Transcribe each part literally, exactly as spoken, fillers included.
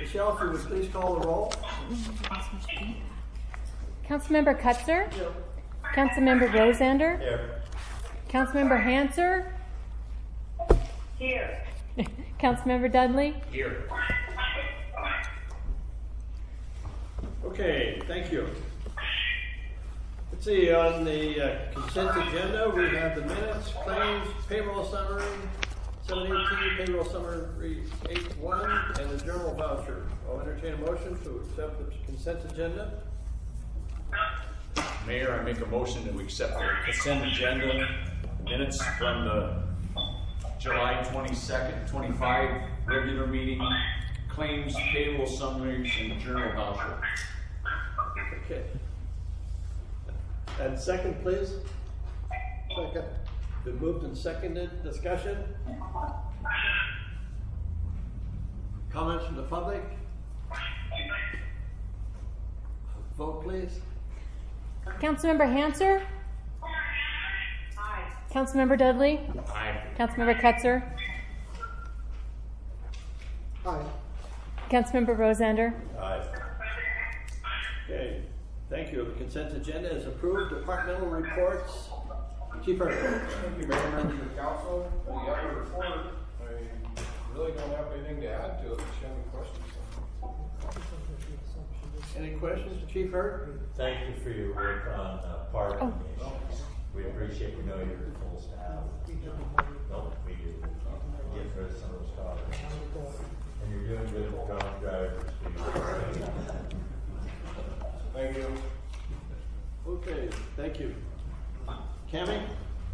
Michelle, if you would please call the roll. Councilmember Kutzer? Here. Councilmember Rosander? Here. Councilmember Hanser? Here. Councilmember Dudley? Here. Okay, thank you. Let's see, on the uh, consent agenda, we have the minutes, claims, payroll summary, seven eighteen, payroll summary eight one, and the journal voucher. I'll entertain a motion to accept the consent agenda. Mayor, I make a motion that we accept the consent agenda minutes from the July twenty-second, twenty-five regular meeting, claims, payroll summary, and journal voucher. Okay. And second, please. Second. Been moved and seconded. Discussion? Comments from the public? Vote, please. Councilmember Hanser? Aye. Councilmember Dudley? Aye. Councilmember Kutzer? Aye. Councilmember Rosander? Aye. Okay, thank you. The consent agenda is approved. Departmental reports. Chief Hurd. Thank you, Mayor, members of the council. The other report, I really don't have anything to add to it. If you have any questions? Any questions, Chief Hurd? Thank you for your work on uh, parking Oh. issues. We appreciate, we know you're full staff. No, we do. Get rid of some of those cars. And you're doing good with drunk drivers. Thank you. Okay, thank you. Cammie?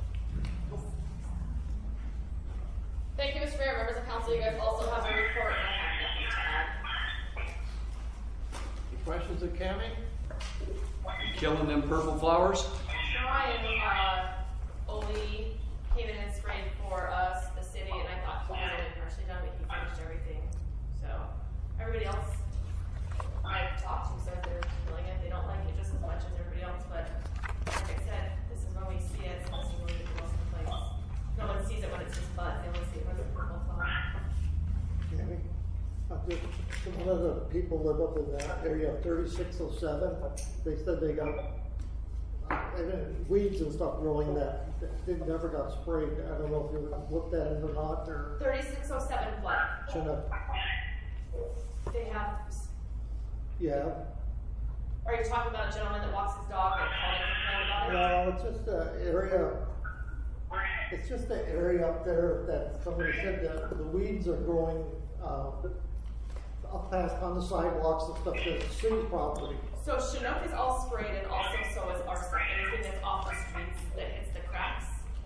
Thank you, Mister Mayor, members of council. You guys also have a report, and I have nothing to add. Any questions of Cammie? Killing them purple flowers? Ryan, uh, Oli came in and sprayed for us, the city, and I thought he did it partially done, but he finished everything. So, everybody else I've talked to said they're feeling it. They don't like it just as much as everybody else, but like I said, this is when we see it, so this is when we get the most complaints. No one sees it when it's just bud, they only see it when it's a purple flower. Jamie, uh, there- one of the people live up in that area, thirty-six oh seven, they said they got uh, and then weeds and stuff growing that, that they never got sprayed. I don't know if you looked at it or not, or Thirty-six oh seven what? Chinook. They have, Yeah, are you talking about a gentleman that walks his dog and called and complained about it? no, it's just the area, it's just the area up there that somebody said that the weeds are growing, uh, up past on the sidewalks and stuff, the city property. So Chinook is all sprayed, and also so is our stuff. Anything that's off the streets that hits the cracks,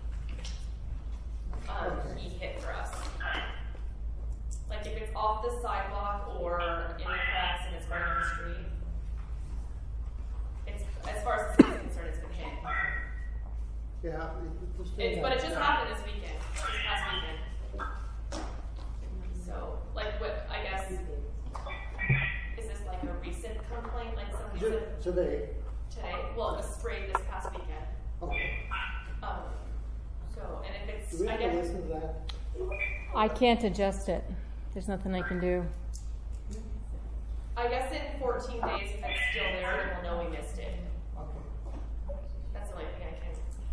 um, he hit for us. Like if it's off the sidewalk or in the cracks and it's right on the street, it's as far as the city's concerned, it's been hit. Yeah. it just It's, but it just yeah. happened this weekend, this past weekend. So, like, what I guess is this like a recent complaint, like somebody Ju- said Today. today? Well, it was sprayed this past weekend. Okay. Um, so, and if it's, Do we I have to guess, listen to that? I can't adjust it. There's nothing I can do. I guess in fourteen days, if it's still there, then we'll know we missed it. Okay. That's the only thing I can.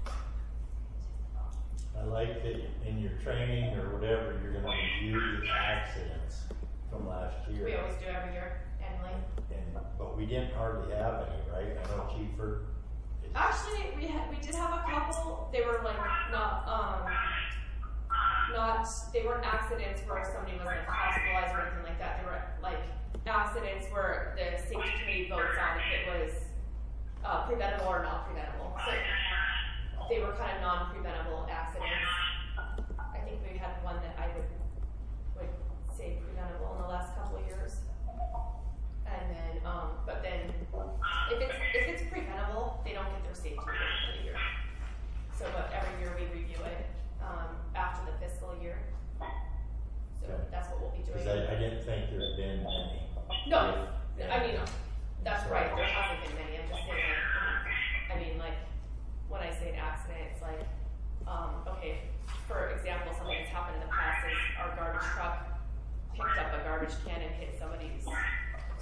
I like that in your training or whatever, you're gonna review the accidents from last year. We always do every year, annually. And, but we didn't hardly have any, right? I know Chief Hurd. Actually, we had, we did have a couple. They were like not, um, not, they weren't accidents where somebody was like hospitalized or anything like that. They were like accidents where the safety committee votes on if it was uh, preventable or not preventable. So they were kind of non-preventable accidents. I think we had one that I would would say preventable in the last couple of years. And then, um, but then if it's if it's preventable, they don't get their safety rate for the year. So, but every year we review it um, after the fiscal year. So Okay. that's what we'll be doing. Cause I, I didn't think there had been any. No, If- I mean, no, that's right. There hasn't been many. I'm just saying, like, I mean, like, when I say an accident, it's like, um, okay, for example, something that's happened in the past is our garbage truck picked up a garbage can and hit somebody's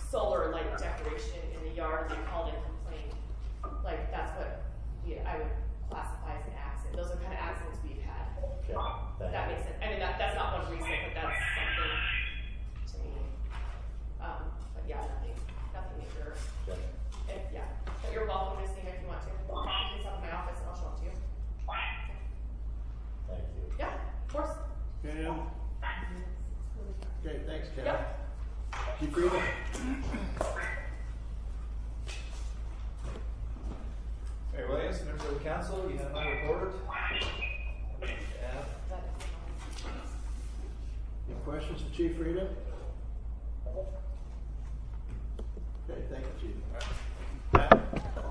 solar light decoration in the yard, and they called and complained. Like, that's what we, I would classify as an accident. Those are the kind of accidents we've had. Okay, thank That you. makes sense. I mean, that, that's not one reason, but that's something to me. Um, but yeah, nothing, nothing major. Okay. If, yeah, but you're welcome to see me if you want to. You can stop in my office and I'll show it to you. Thank you. Yeah, of course. Cam? Okay, thanks, Cam. Yep. Chief Rita? Mayor Williams, members of the council, you have my report. Yeah. Any questions for Chief Rita? Okay, thank you, Chief. Pat?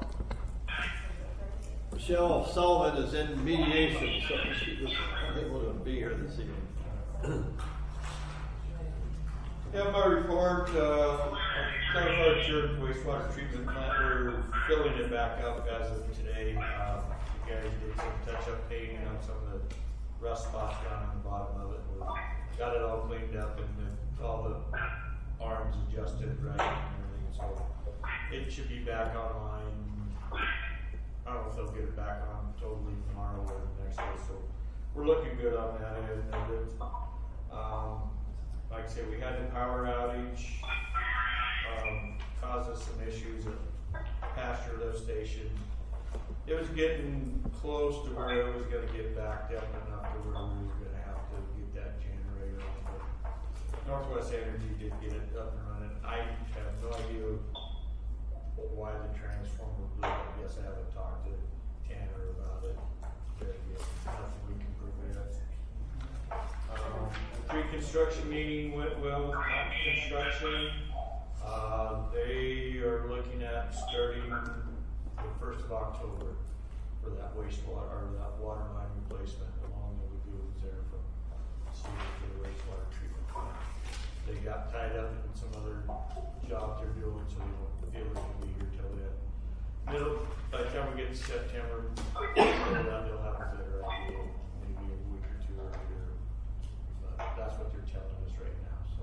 Michelle Sullivan is in mediation, so she was unable to be here this evening. Yeah, my report, uh, kind of hard church wastewater treatment plant, we're filling it back up as of today. Um, you guys did some touch-up painting on some of the rust spots down on the bottom of it. We got it all cleaned up and the, all the arms adjusted right and everything, so it should be back online. I don't know if they'll get it back on totally tomorrow or the next day, so we're looking good on that end of it. Um, like I said, we had the power outage, um, caused us some issues at pasture lift station. It was getting close to where it was gonna get backed up enough to where we was gonna have to get that generator on. But Northwest Energy did get it up and running. I have no idea why the transformer blew. I guess I haven't talked to Tanner about it. But yeah, nothing we can prevent. Um, the pre-construction meeting went well with construction. Uh, they are looking at starting the first of October for that wastewater, or that water line replacement along the lagoons there from Cedar to the wastewater treatment plant. They got tied up in some other job they're doing, so they don't feel they can be here till then. Middle, by the time we get to September, they'll have a better idea, maybe a week or two earlier. But that's what they're telling us right now, so.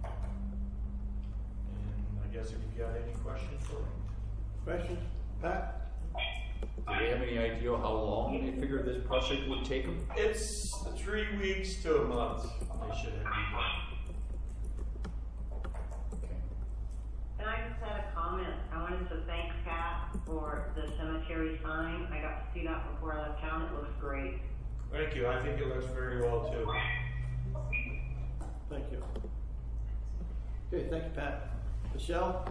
And I guess if you got any questions for me. Questions? Pat? Do they have any idea how long they figure this project would take them? It's three weeks to a month, they should have you done. And I just had a comment. I wanted to thank Pat for the cemetery sign. I got to see that before I left town. It looks great. Thank you, I think it looks very well too. Thank you. Okay, thank you, Pat. Michelle?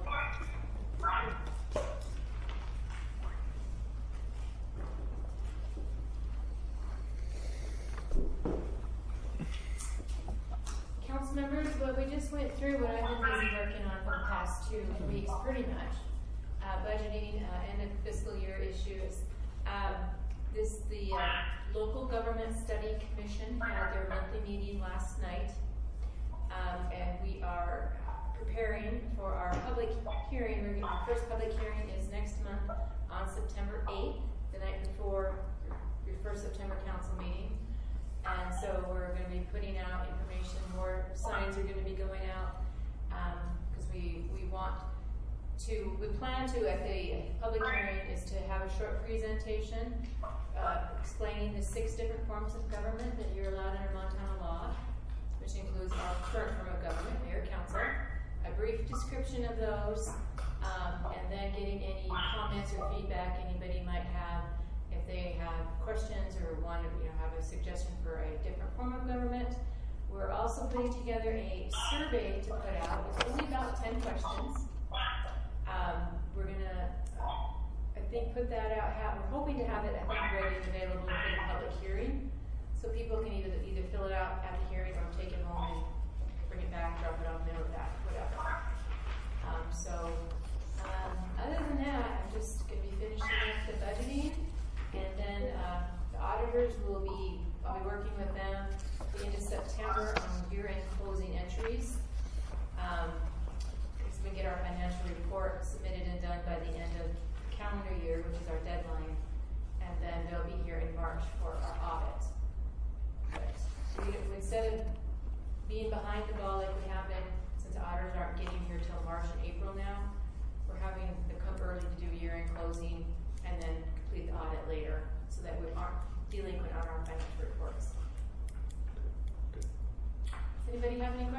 Council members, what we just went through, what I've been busy working on for the past two weeks, pretty much, uh, budgeting, uh, end of fiscal year issues. Um, this, the uh, Local Government Study Commission had their monthly meeting last night, um, and we are preparing for our public hearing. We're gonna, our first public hearing is next month on September eighth, the night before your, your first September council meeting. And so we're going to be putting out information, more signs are going to be going out, because um, we, we want to, we plan to, at the public hearing, is to have a short presentation uh, explaining the six different forms of government that you're allowed under Montana law, which includes our current form of government, mayor, council, a brief description of those, um, and then getting any comments or feedback anybody might have. If they have questions or want to, you know, have a suggestion for a different form of government. We're also putting together a survey to put out. It's only about ten questions. Um, we're gonna, uh, I think, put that out. Have, we're hoping to have it, I think, ready and available for the public hearing, so people can either either fill it out at the hearing or take it home and bring it back, drop it off, mail it back, whatever. Um, so, um, other than that, I'm just gonna be finishing up the budgeting. And then uh, the auditors will be, I'll be working with them at the end of September on year-end closing entries. Um, so we get our financial report submitted and done by the end of the calendar year, which is our deadline. And then they'll be here in March for our audit. But we, instead of being behind the ball like we have been since the auditors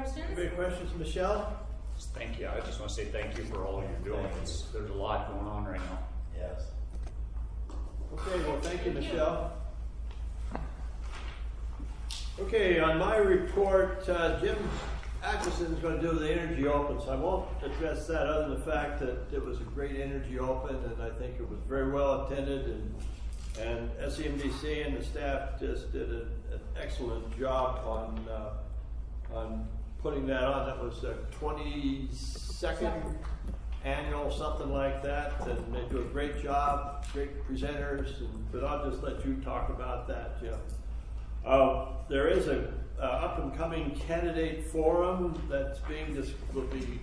questions? Any questions, Michelle? Just thank you. I just want to say thank you for all you're doing. It's, there's a lot going on right now. Yes. Okay, well, thank you, Thank you. Michelle. Okay, on my report, uh, Jim Atchison is going to do the Energy Open, so I won't address that other than the fact that it was a great Energy Open, and I think it was very well attended, and and S C M D C and the staff just did a, an excellent job on uh, on putting that on. That was the twenty-second annual, something like that, and they do a great job, great presenters, and, but I'll just let you talk about that, Jim. Uh, there is a uh, up and coming candidate forum that's being dis- will be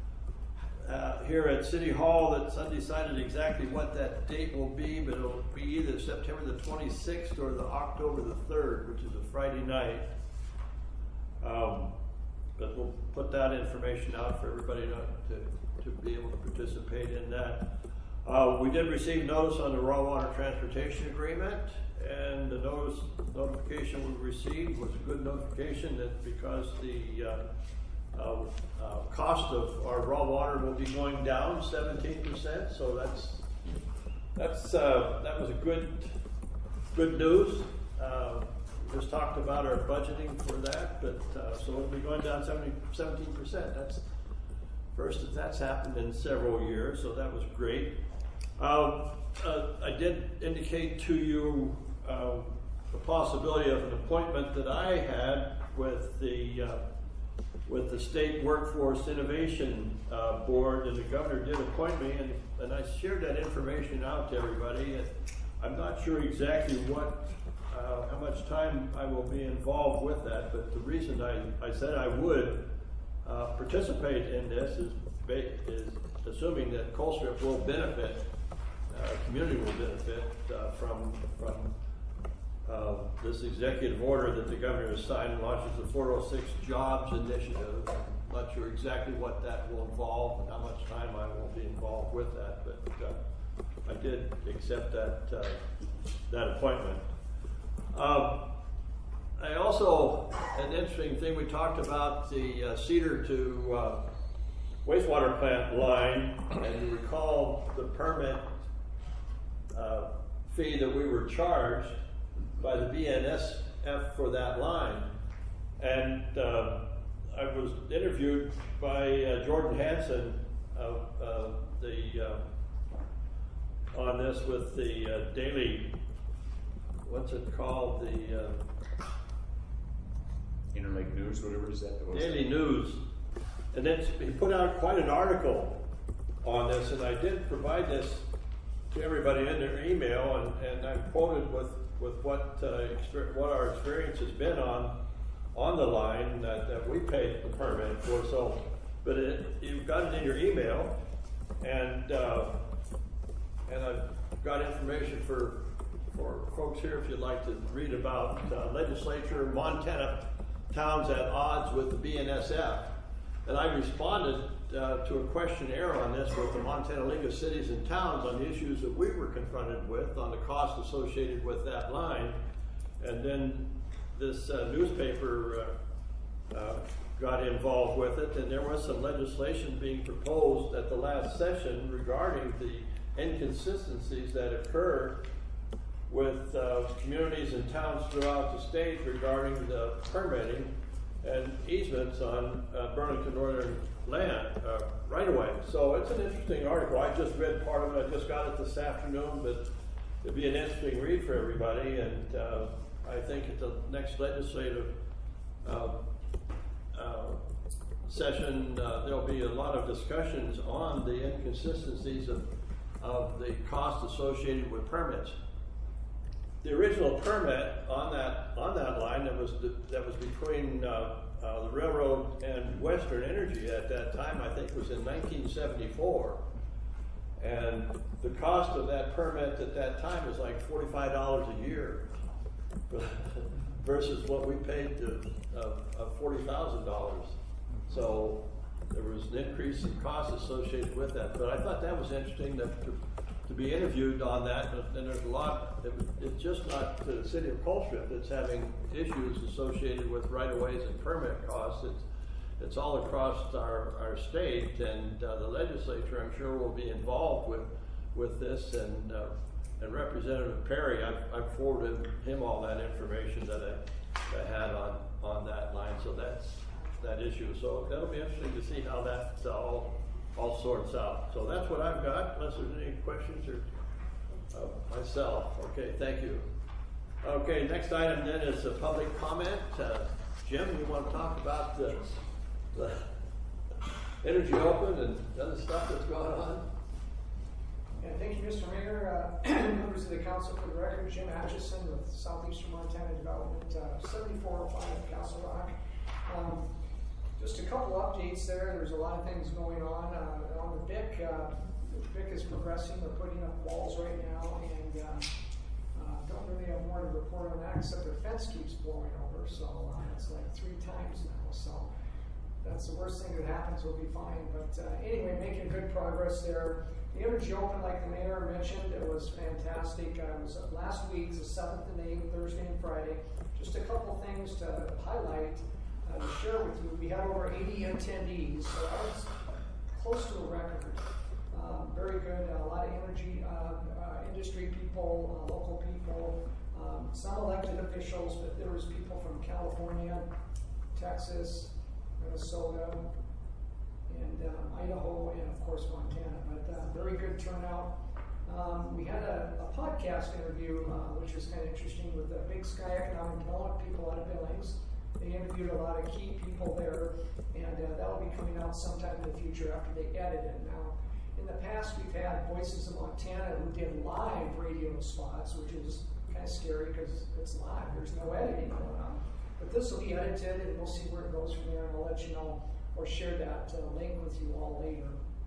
uh, here at City Hall. That's undecided exactly what that date will be, but it'll be either September the twenty-sixth or the October the third, which is a Friday night. Um, but we'll put that information out for everybody to, to, to be able to participate in that. Uh, we did receive notice on the raw water transportation agreement, and the notice notification we received was a good notification that because the uh, uh, uh, cost of our raw water will be going down seventeen percent, so that's that's uh, that was a good good news. Uh, we just talked about our budgeting for that, but uh, so it'll be going down seventeen percent. That's first that that's happened in several years, so that was great. Uh, uh, I did indicate to you uh, the possibility of an appointment that I had with the uh, with the State Workforce Innovation uh, Board, and the governor did appoint me, and, and I shared that information out to everybody. And I'm not sure exactly what, uh, how much time I will be involved with that, but the reason I, I said I would uh, participate in this is, is assuming that Colstrip will benefit. Uh, community will benefit uh, from from uh, this executive order that the governor has signed and launches the four oh six Jobs Initiative. I'm not sure exactly what that will involve and how much time I will be involved with that, but uh, I did accept that uh, that appointment. Um, I also, an interesting thing, we talked about the uh, Cedar to uh, wastewater plant line, and you recall the permit Uh, fee that we were charged by the B N S F for that line. And uh, I was interviewed by uh, Jordan Hansen of uh, the uh, on this with the uh, Daily, what's it called, the uh, Interlake News, whatever is that? That Daily News. And then he put out quite an article on this, and I did provide this to everybody in their email, and, and I'm quoted with, with what uh, exper- what our experience has been on on the line that, that we paid the permit for. So, but it, you've got it in your email, and uh, and I've got information for for folks here if you'd like to read about uh, legislature, Montana towns at odds with the B N S F, and I responded Uh, to a questionnaire on this with the Montana League of Cities and Towns on the issues that we were confronted with on the cost associated with that line. And then this uh, newspaper uh, uh, got involved with it, and there was some legislation being proposed at the last session regarding the inconsistencies that occur with uh, communities and towns throughout the state regarding the permitting and easements on uh, Burlington Northern land uh, right away. So it's an interesting article. I just read part of it. I just got it this afternoon, but it'd be an interesting read for everybody. And uh, I think at the next legislative uh, uh, session, uh, there'll be a lot of discussions on the inconsistencies of, of the cost associated with permits. The original permit on that on that line that was that was between uh, uh, the railroad and Western Energy at that time, I think, was in nineteen seventy-four, and the cost of that permit at that time was like forty-five dollars a year, versus what we paid to of, of forty thousand dollars. So there was an increase in cost associated with that. But I thought that was interesting that to, to be interviewed on that, and there's a lot, it, it's just not the city of Colstrip that's having issues associated with right-of-ways and permit costs. It's, it's all across our, our state, and uh, the legislature, I'm sure, will be involved with, with this, and, uh, and Representative Perry, I've, I've forwarded him all that information that I, I had on, on that line, so that's that issue. So that'll be interesting to see how that uh, all, all sorts out. So that's what I've got, unless there's any questions or uh, myself. Okay, thank you. Okay, next item then is a public comment. Uh, Jim, you want to talk about the, the Energy Open and other stuff that's going on? Yeah, thank you, Mister Mayor, uh, members of the council. For the record, Jim Atchison with Southeastern Montana Development, uh, seventy-four oh five Castle Rock. Um, just a couple updates there. There's a lot of things going on. Uh, on the V I C, uh, V I C is progressing. They're putting up walls right now, and uh, uh, don't really have more to report on that, except their fence keeps blowing over, so uh, it's like three times now. So that's the worst thing that happens. We'll be fine. But uh, anyway, making good progress there. The Energy Open, like the mayor mentioned, it was fantastic. Uh, it was uh, last week, the seventh and eighth, Thursday and Friday. Just a couple things to highlight, uh, to share with you. We had over eighty attendees, so that was close to a record. Um, very good. Uh, a lot of energy uh, uh, industry people, uh, local people, um, some elected officials, but there was people from California, Texas, Minnesota, and um, Idaho, and of course Montana, but uh, very good turnout. Um, we had a, a podcast interview, uh, which was kind of interesting, with the Big Sky Economic Development people out of Billings. They interviewed a lot of key people there, and uh, that'll be coming out sometime in the future after they edit it. Now, in the past, we've had Voices of Montana who did live radio spots, which is kind of scary because it's live. There's no editing going on. But this will be edited, and we'll see where it goes from there, and I'll let you know or share that uh, link with you all later.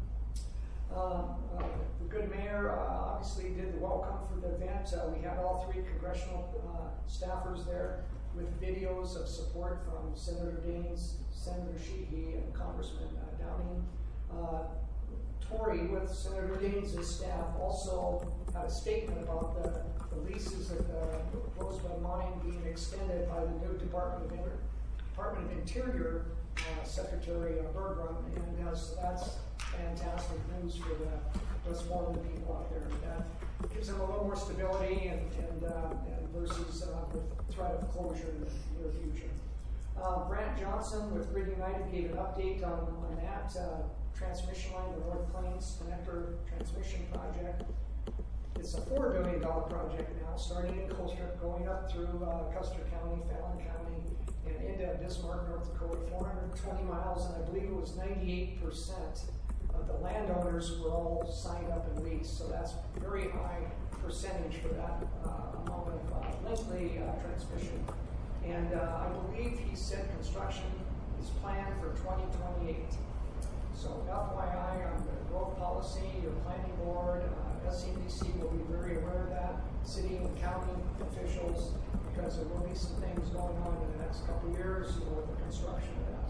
Um, uh, the good mayor uh, obviously did the welcome for the event. Uh, we had all three congressional uh, staffers there with videos of support from Senator Daines, Senator Sheehy, and Congressman uh, Downing. Uh, Tory, with Senator Daines' staff, also had a statement about the, the leases of the Rosebud Mine being extended by the new Department of, Inter Department of Interior Uh, Secretary uh, Bergrum, and uh, so that's fantastic news for the Westmoreland people out there. That gives them a little more stability and, and, uh, and versus uh, the threat of closure in the near future. Uh, Brant Johnson with Grid United gave an update on, on that uh, transmission line, the North Plains Connector Transmission Project. It's a four billion dollar project now, starting in Colstrip, going up through uh, Custer County, Fallon County, and into Bismarck, North Dakota, four hundred twenty miles, and I believe it was ninety-eight percent of the landowners were all signed up and leased, so that's a very high percentage for that uh, amount of uh, lengthy uh, transmission. And uh, I believe he said construction is planned for twenty twenty-eight. So F Y I on the growth policy, your planning board, uh, S C D C will be very aware of that, city and county officials, because there will be some things going on in the next couple of years, you know, with the construction of that.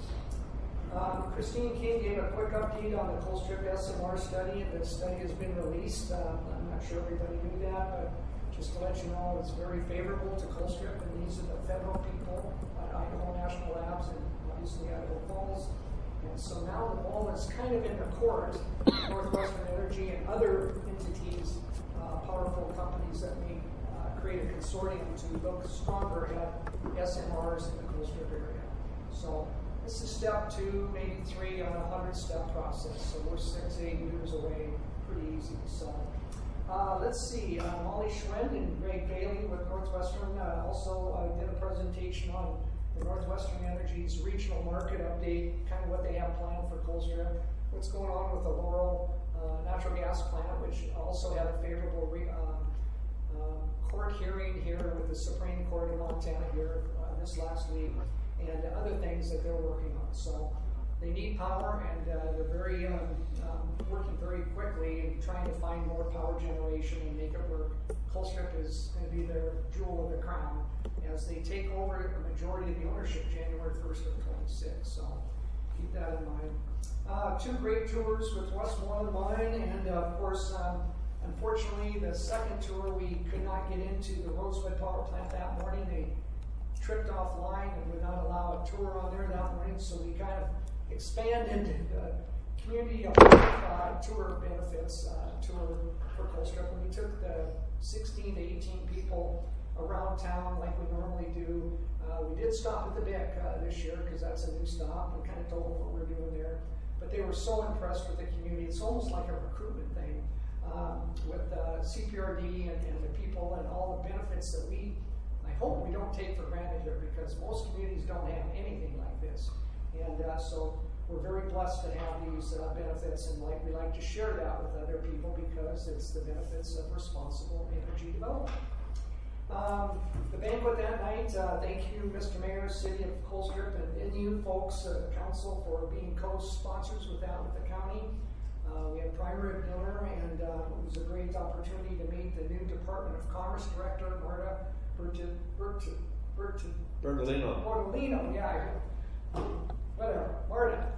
Um, Christine King gave a quick update on the Colstrip S M R study. The study has been released. Um, I'm not sure everybody knew that, but just to let you know, it's very favorable to Colstrip, and these are the federal people at Idaho National Labs and obviously Idaho Falls. And so now the ball is kind of in the court, Northwestern Energy and other entities, uh, powerful companies that may uh, create a consortium to look stronger at S M Rs in the Colstrip area. So this is step two, maybe three on a hundred step process. So we're six, eight years away, pretty easy. So uh, let's see, uh, Molly Schwind and Greg Bailey with Northwestern uh, also uh, did a presentation on the Northwestern Energy's regional market update, kind of what they have planned for Colstrip, what's going on with the Laurel uh, natural gas plant, which also had a favorable re um, um, court hearing here with the Supreme Court of Montana here uh, this last week, and other things that they're working on. So they need power, and uh, they're very um, um, working very quickly and trying to find more power generation and make it work. Colstrip is going to be their jewel of the crown as they take over a majority of the ownership January first of twenty-six. So keep that in mind. Uh, two great tours with Westmoreland Mine, and uh, of course, um, unfortunately, the second tour we could not get into the Rosebud Power Plant that morning. They tripped offline and would not allow a tour on there that morning, so we kind of expanded uh, community uh, tour benefits uh, tour for Colstrip. And we took the sixteen to eighteen people around town like we normally do. Uh, we did stop at the Dick uh, this year because that's a new stop, and kind of told them what we're doing there. But they were so impressed with the community. It's almost like a recruitment thing um, with uh, C P R D and, and the people and all the benefits that we, I hope we don't take for granted here, because most communities don't have anything like this. And uh, so we're very blessed to have these uh, benefits, and like we like to share that with other people because it's the benefits of responsible energy development. Um, the banquet that night, uh, thank you, Mister Mayor, City of Colstrip, and, and you folks, uh, Council, for being co-sponsors with that with the county. Uh, we had prime rib dinner, and uh, it was a great opportunity to meet the new Department of Commerce Director, Marta Bertin, Bertin, Bertin, Bertolino. Bertolino, yeah, whatever, Marta.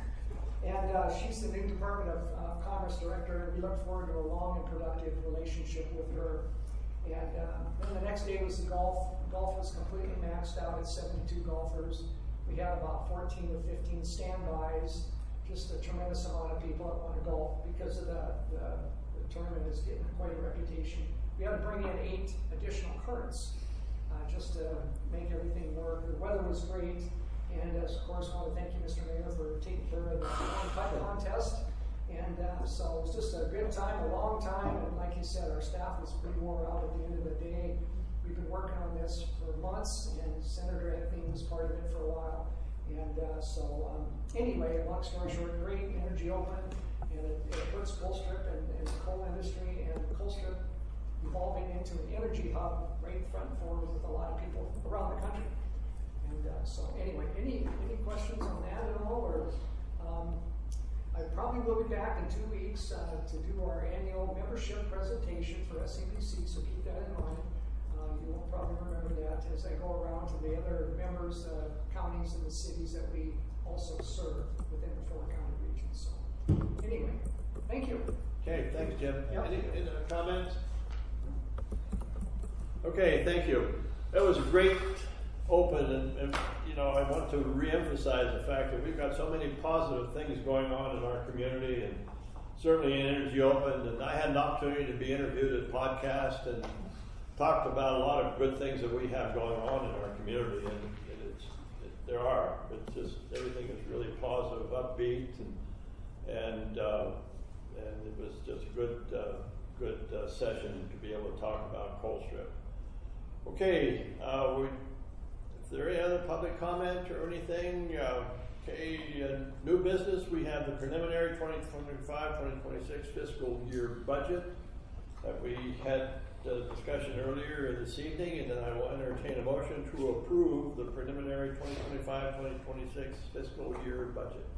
And uh, she's the new Department of uh, Commerce Director, and we look forward to a long and productive relationship with her. And uh, then the next day was the golf. Golf was completely maxed out at seventy-two golfers. We had about fourteen to fifteen standbys, just a tremendous amount of people that want to golf because of the, the, the tournament is getting quite a reputation. We had to bring in eight additional carts uh, just to make everything work. The weather was great. And uh, of course, I want to thank you, Mister Mayor, for taking care of the putt contest. And uh, so it was just a good time, a long time, and like you said, our staff was pretty wore out at the end of the day. We've been working on this for months, and Senator Epstein was part of it for a while. And uh, so um, anyway, long story short, great Energy Open, and it, it puts Colstrip and, and the coal industry and Colstrip evolving into an energy hub right front and forward with a lot of people around the country. And uh, so anyway, any any questions on that at all? Or um, I probably will be back in two weeks uh, to do our annual membership presentation for S A B C, so keep that in mind. Uh, you will probably remember that as I go around to the other members, uh, counties, and the cities that we also serve within the four county regions. So anyway, thank you. Okay, thanks, Jim. Yep. Any, any other comments? Okay, thank you. That was a great open, and, and you know, I want to re-emphasize the fact that we've got so many positive things going on in our community, and certainly in Energy Open. And I had an opportunity to be interviewed at podcast and talked about a lot of good things that we have going on in our community, and, and it's it, there are. It's just everything is really positive, upbeat, and and uh, and it was just a good uh, good uh, session to be able to talk about Colstrip. Okay, uh, we. Is there any other public comment or anything? Uh, okay, uh, new business, we have the preliminary twenty twenty-five twenty twenty-six fiscal year budget that we had a discussion earlier this evening, and then I will entertain a motion to approve the preliminary twenty twenty-five twenty twenty-six fiscal year budget.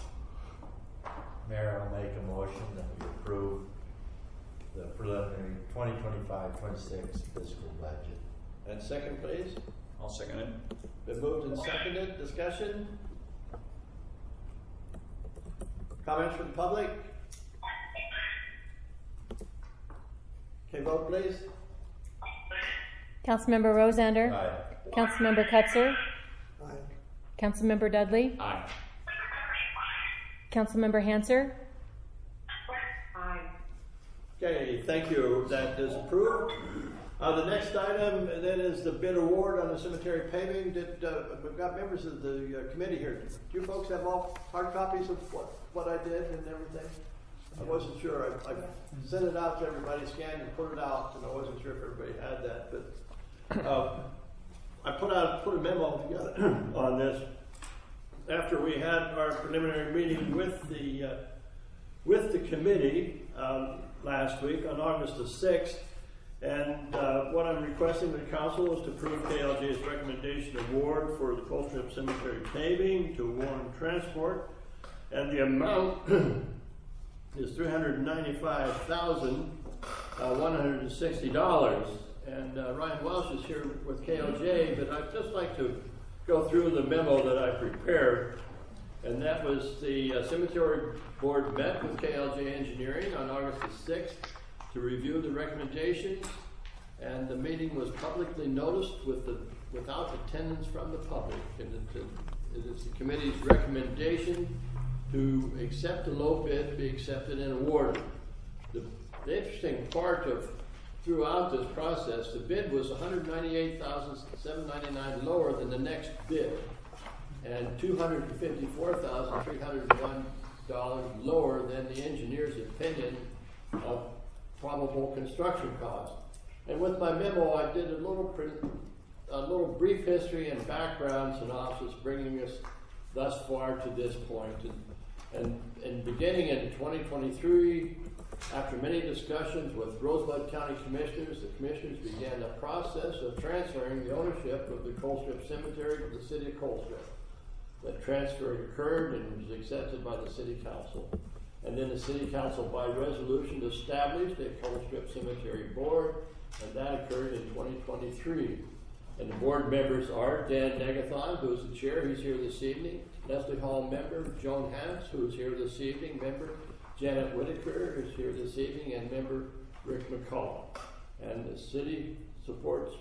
Mayor, I'll make a motion that we approve the preliminary twenty twenty-five twenty-six fiscal budget. And second, please. I'll second it. Been moved and seconded. Discussion? Comments from the public? Okay, vote please. Councilmember Rosander. Aye. Councilmember Cutzer. Aye. Councilmember Dudley. Aye. Councilmember Hanser. Aye. Okay, thank you. That is approved. Uh, the next item then is the bid award on the cemetery paving. Did, uh, we've got members of the uh, committee here. Do you folks have all hard copies of what, what I did and everything? I wasn't sure. I, I sent it out to everybody, scanned and put it out, and I wasn't sure if everybody had that. But uh, I put out put a memo together on this after we had our preliminary meeting with the uh, with the committee um, last week on August the sixth. And uh, what I'm requesting the council is to approve K L J's recommendation award for the Colstrip Cemetery paving to Warren Transport, and the amount is three hundred ninety-five thousand one hundred sixty dollars. And uh, Ryan Welsh is here with K L J, but I'd just like to go through the memo that I prepared. And that was the uh, cemetery board met with K L J Engineering on August the sixth to review the recommendations, and the meeting was publicly noticed with the without attendance from the public. And it, it is the committee's recommendation to accept the low bid, be accepted and awarded. The, the interesting part of throughout this process, the bid was one hundred ninety-eight thousand seven hundred ninety-nine lower than the next bid, and two hundred fifty-four thousand three hundred one dollars lower than the engineer's opinion of probable construction cost. And with my memo, I did a little, a little brief history and background synopsis, bringing us thus far to this point. And, and, and beginning in twenty twenty-three, after many discussions with Rosebud County Commissioners, the Commissioners began the process of transferring the ownership of the Colstrip Cemetery to the City of Colstrip. That transfer occurred and was accepted by the City Council. And then the City Council, by resolution, established a Colstrip Cemetery Board, and that occurred in twenty twenty-three. And the board members are Dan Negathon, who is the chair, he's here this evening. Leslie Hall, member. Joan Hance, who is here this evening, member. Janet Whitaker is here this evening, and member Rick McCullough. And the city supports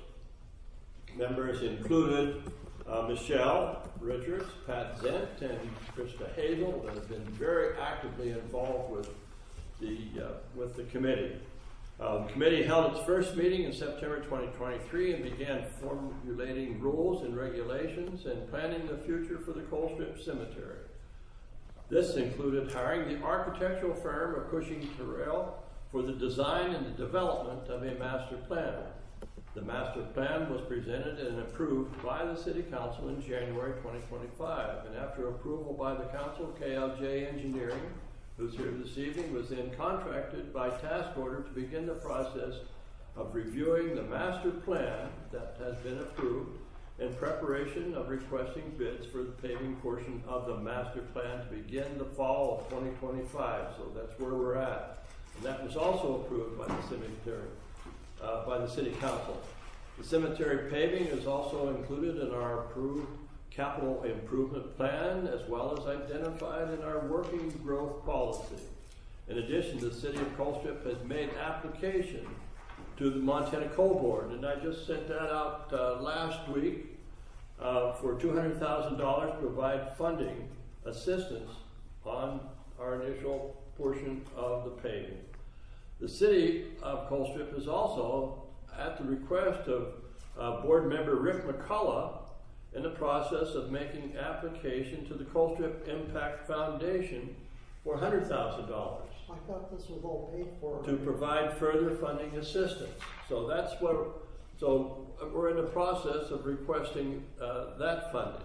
members included uh, Michelle Richards, Pat Zent, and Krista Hazel, that have been very actively involved with the uh, with the committee. Uh, the committee held its first meeting in September twenty twenty-three and began formulating rules and regulations and planning the future for the Colstrip Cemetery. This included hiring the architectural firm of Cushing Terrell for the design and the development of a master plan. The master plan was presented and approved by the City Council in January twenty twenty-five, and after approval by the Council, K L J Engineering, who's here this evening, was then contracted by task order to begin the process of reviewing the master plan that has been approved in preparation of requesting bids for the paving portion of the master plan to begin the fall of twenty twenty-five. So that's where we're at. And that was also approved by the cemetery, uh, by the City Council. The cemetery paving is also included in our approved capital improvement plan, as well as identified in our working growth policy. In addition, the City of Colstrip has made application to the Montana Coal Board, and I just sent that out uh, last week uh, for two hundred thousand dollars to provide funding assistance on our initial portion of the paving. The City of Colstrip is also, at the request of uh, board member Rick McCullough, in the process of making application to the Colstrip Impact Foundation for one hundred thousand dollars. I thought this was all paid for. To provide further funding assistance. So that's what, so we're in the process of requesting uh, that funding.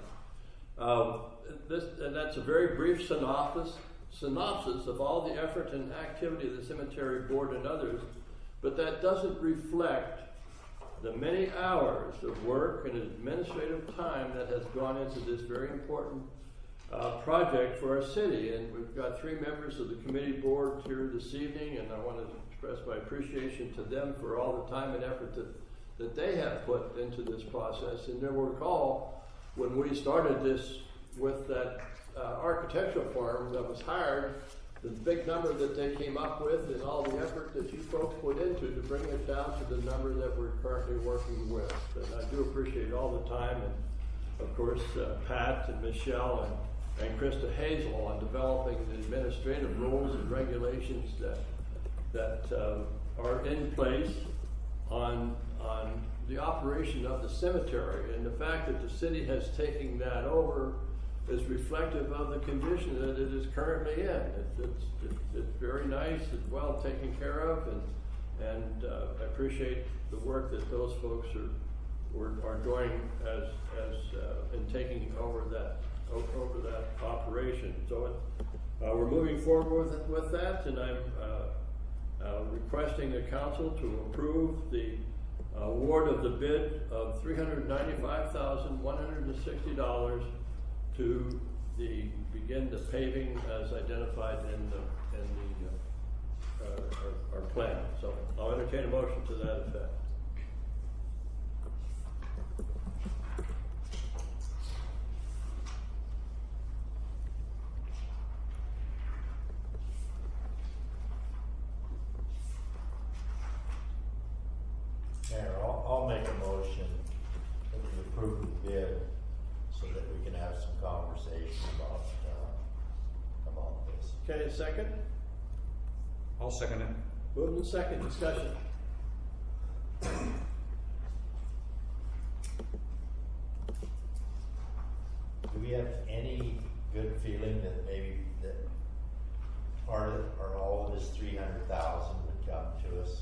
Uh, this, and that's a very brief synopsis, synopsis of all the effort and activity of the cemetery board and others, but that doesn't reflect the many hours of work and administrative time that has gone into this very important uh, project for our city. And we've got three members of the committee board here this evening, and I want to express my appreciation to them for all the time and effort that, that they have put into this process. And you'll recall when we started this with that uh, architectural firm that was hired, the big number that they came up with and all the effort that you folks put into to bring it down to the number that we're currently working with. And I do appreciate all the time, and of course uh, Pat and Michelle and and Krista Hazel on developing the administrative rules and regulations that that uh, are in place on on the operation of the cemetery. And the fact that the city has taken that over is reflective of the condition that it is currently in. It, it's, it, it's very nice and well taken care of, and and uh, I appreciate the work that those folks are are, are doing as as uh, in taking over that over that operation. So it, uh, we're moving forward with, with that, and I'm uh, uh, requesting the council to approve the uh, award of the bid of three hundred ninety-five thousand one hundred sixty dollars to the begin the paving as identified in the in the uh, uh, our, our plan. So I'll entertain a motion to that effect. Mayor, I'll, I'll make a motion that we approve the bid so that we can have some conversation about, uh, about this. Okay, a second? I'll second it. Moved and second, discussion. Do we have any good feeling that maybe that part of, or all of this three hundred thousand would come to us?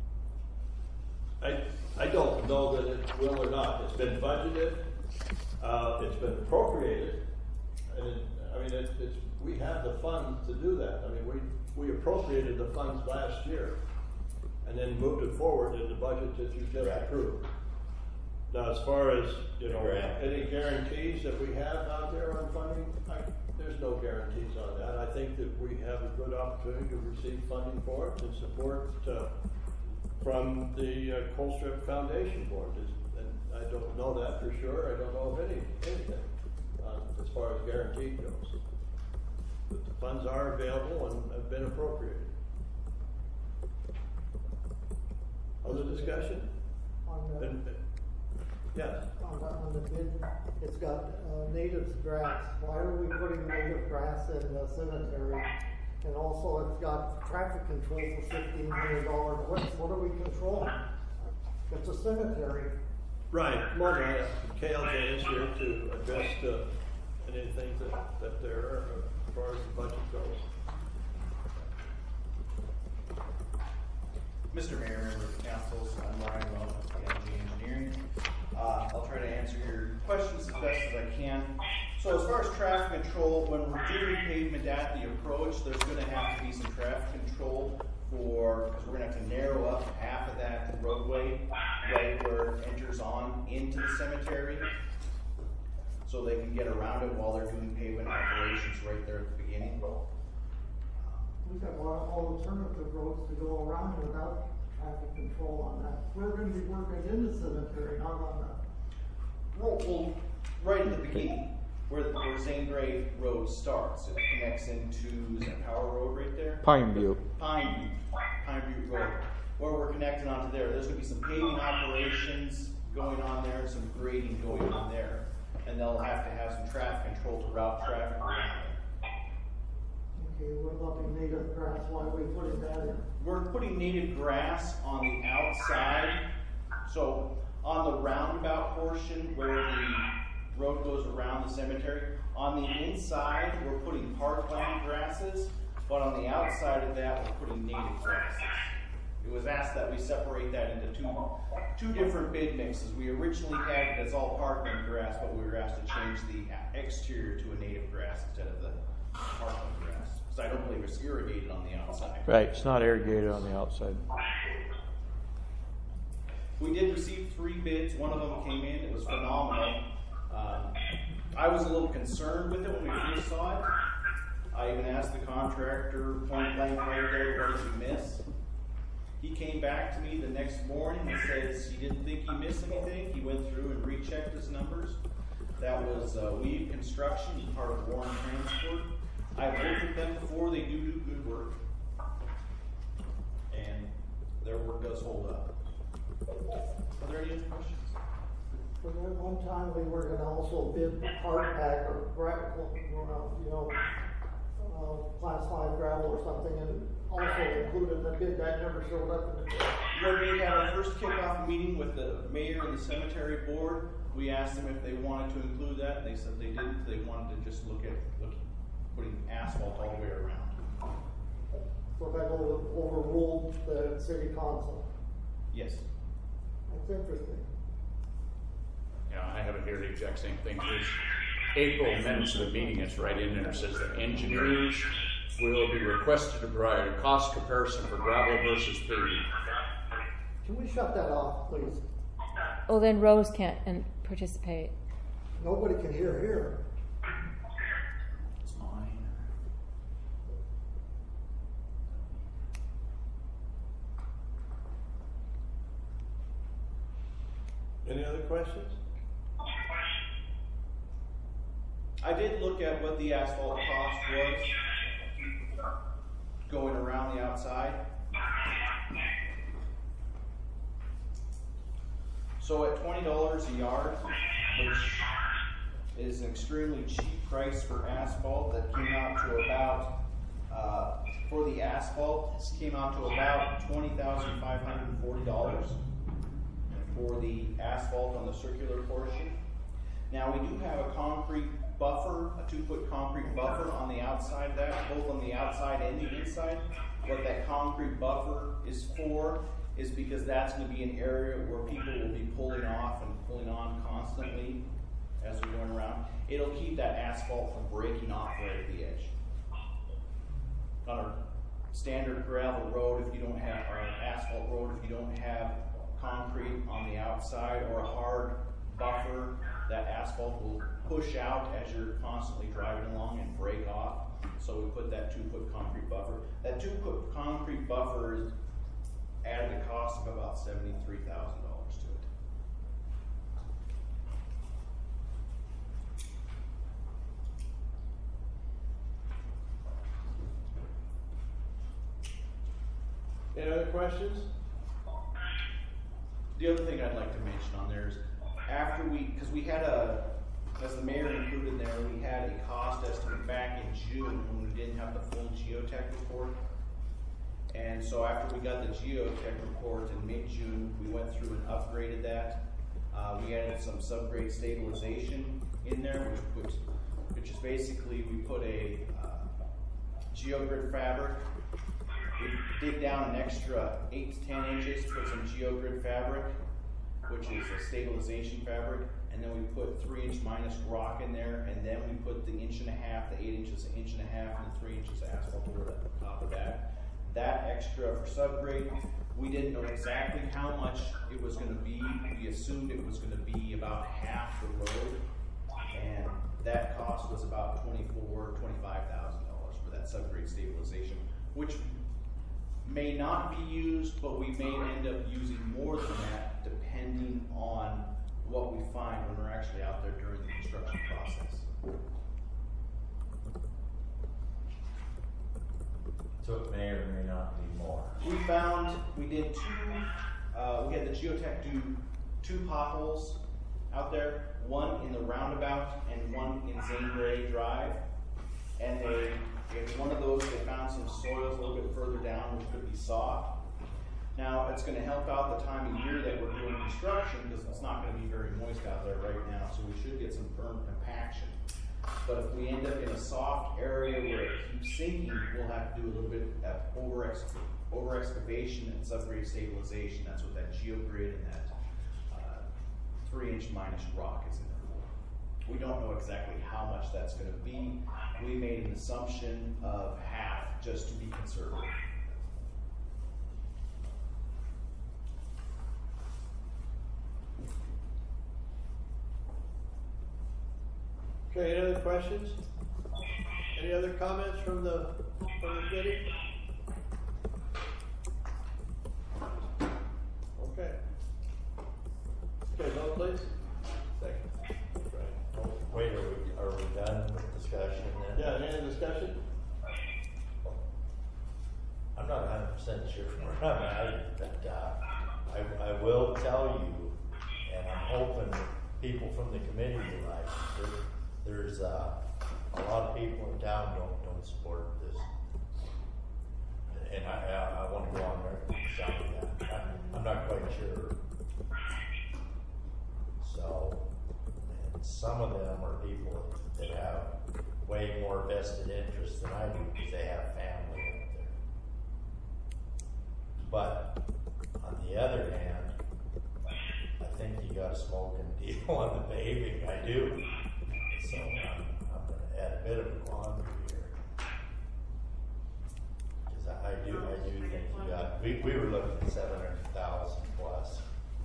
I, I don't know that it will or not. It's been budgeted, uh, it's been appropriated, and it, I mean, it, it's, we have the funds to do that. I mean, we, we appropriated the funds last year and then moved it forward in the budget that you just Right. approved. Now, as far as, you know, Right. any guarantees that we have out there on funding, I, there's no guarantees on that. I think that we have a good opportunity to receive funding for it and support, uh, from the uh, Colstrip Foundation Board. Is- And I don't know that for sure. I don't know of any, anything, uh, as far as guarantee goes. But the funds are available and have been appropriated. Other discussion? On the, And- Yes. on the, on the bid, it's got, uh, native grass. Why are we putting native grass in the cemetery? And also it's got traffic control for fifteen million dollars. What, what are we controlling? It's a cemetery. Right, Mona, K L J is here to address uh, anything that, that there are as far as the budget goes. Mister Mayor, members of the council, I'm Ryan Wells with K L G Engineering. Uh, I'll try to answer your questions as best as I can. So as far as traffic control, when we're doing pavement at the approach, there's gonna have to be some traffic control for, because we're gonna have to narrow up half of that roadway, right where it enters on into the cemetery, so they can get around it while they're doing pavement operations right there at the beginning. We've got a lot of alternative roads to go around without traffic control on that. We're gonna be working in the cemetery, not on the. Well, well, right at the beginning, where, where Zane Gray Road starts, it connects into, is that Power Road right there? Pine View. Pine View, Pine View Road, where we're connecting onto there. There's gonna be some paving operations going on there, and some grading going on there. And they'll have to have some traffic control to route traffic around there. Okay, what about the native grass? Why are we putting that in? We're putting native grass on the outside, so on the roundabout portion where the road goes around the cemetery, on the inside, we're putting parkland grasses, but on the outside of that, we're putting native grasses. It was asked that we separate that into two, two different bid mixes. We originally had it as all parkland grass, but we were asked to change the exterior to a native grass instead of the parkland grass, because I don't believe it's irrigated on the outside. Right, it's not irrigated on the outside. We did receive three bids. One of them came in. It was phenomenal. Um, I was a little concerned with it when we first saw it. I even asked the contractor point blank right there, what did you miss? He came back to me the next morning and says he didn't think he missed anything. He went through and rechecked his numbers. That was uh, Weed Construction, part of Warren Transport. I've worked with them before. They do do good work. And their work does hold up. Are there any other questions? But at one time, we were gonna also bid hard pack or gravel, you know, uh, class five gravel or something, and also included in the bid. That never showed up in the bid. When we had our first kickoff meeting with the mayor and the cemetery board, we asked them if they wanted to include that. They said they didn't. They wanted to just look at look, putting asphalt all the way around. So that over- overruled the city council. Yes. That's interesting. Yeah, I have it here, the exact same thing. There's April minutes of the meeting, it's right in there. It says that engineers will be requested to provide a cost comparison for gravel versus paving. Can we shut that off, please? Oh, then Rose can't and participate. Nobody can hear here. It's mine. Any other questions? I did look at what the asphalt cost was going around the outside. So at twenty dollars a yard, which It is an extremely cheap price for asphalt that came out to about, uh, for the asphalt, this came out to about twenty thousand five hundred forty dollars for the asphalt on the circular portion. Now, we do have a concrete buffer, a two-foot concrete buffer on the outside of that, both on the outside and the inside. What that concrete buffer is for is because that's going to be an area where people will be pulling off and pulling on constantly as we're going around. It'll keep that asphalt from breaking off right at the edge. On a standard gravel road, if you don't have, or an asphalt road, if you don't have concrete on the outside or a hard buffer, that asphalt will push out as you're constantly driving along and break off. So we put that two-foot concrete buffer. That two-foot concrete buffer is added a cost of about seventy-three thousand dollars to it. Any other questions? The other thing I'd like to mention on there is after we, because we had a, as the mayor included there, we had a cost estimate back in June when we didn't have the full geotech report. And so after we got the geotech report in mid-June, we went through and upgraded that. Uh, we added some subgrade stabilization in there, which puts, which is basically we put a uh, geogrid fabric. We dig down an extra eight to ten inches, put some geogrid fabric, which is a stabilization fabric, and then we put three inch minus rock in there, and then we put the inch and a half, the eight inches, an inch and a half, and the three inches of asphalt over the top of that. That extra for subgrade, we didn't know exactly how much it was going to be. We assumed it was going to be about half the road, and that cost was about twenty-four, twenty-five thousand dollars for that subgrade stabilization, which may not be used, but we may end up using more than that depending on what we find when we're actually out there during the construction process. So it may or may not be more. We found, we did two, uh, we had the geotech do two potholes out there, one in the roundabout and one in Zane Gray Drive. And they, in one of those, they found some soils a little bit further down, which could be soft. Now, it's going to help out the time of year that we're doing construction because it's not going to be very moist out there right now, so we should get some firm compaction. But if we end up in a soft area where it keeps sinking, we'll have to do a little bit of over, ex over excavation and subgrade stabilization. That's what that geogrid and that uh, three inch minus rock is in there for. We don't know exactly how much that's going to be. We made an assumption of half just to be conservative. Okay, any other questions? Any other comments from the, from the committee? Okay. Okay, vote please. Second. Right. Wait, are we, are we done with discussion then? Yeah, any discussion? I'm not hundred percent sure where I'm at, but, uh, I, I will tell you, and I'm hoping people from the committee will like it. There's uh, a lot of people in town don't don't support this, and I I, I want to go on there and shout that. I'm, I'm not quite sure. So, and some of them are people that have way more vested interest than I do because they have family up there. But on the other hand, I think you got a smoking deal on the paving. I do. So um, I'm going to add a bit of a quandary here, because I, I do, I do think you got. We we were looking at seven hundred thousand plus.